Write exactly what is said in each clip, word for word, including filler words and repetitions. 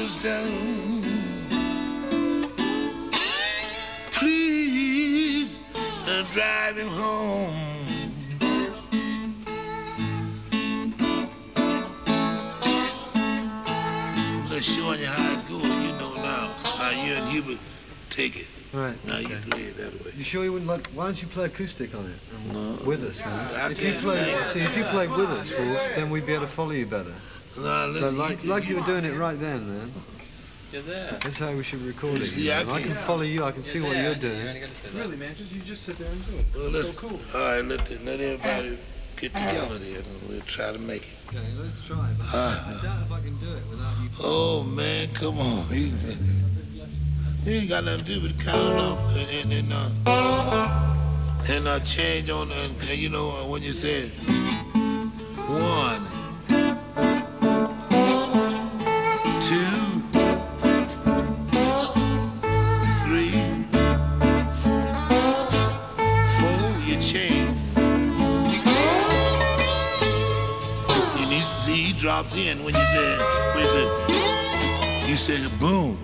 windows down. Please uh, drive him home. I'm just showing you how it goes. You know now how you and Hubert take it. Right. Now okay. you play it that way. You sure you wouldn't like? Why don't you play acoustic on it? No. With us, man. I If you can't play, sing. see, if you played with us, Wolf, then we'd be able to follow you better. No, So listen, like, you, like you you, were doing it right then, man. You're there. That's how we should record You it. see, you know, I and I can can't- follow you. I can see You're what there. you're You doing. only got to say that. Really, man, just you just sit there and do it. well, It's let's, so cool. all right, let, the, let everybody get together there and we'll try to make it. Okay, let's try. But Uh, I doubt if I can do it without you. Oh, man, come on. You, you ain't got nothing to do but count it off and, and, and, uh, and uh, change on, and, and you know, uh, when you say one, two, three, four, you change. And you see, he drops in when you say, when you say, you say boom.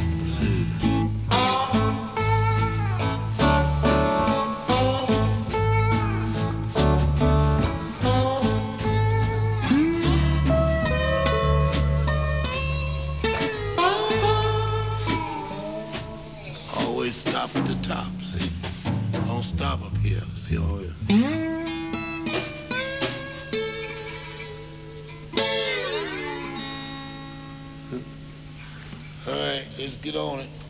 Always stop at the top, see? Don't stop up here, see? Always. All right, let's get on it.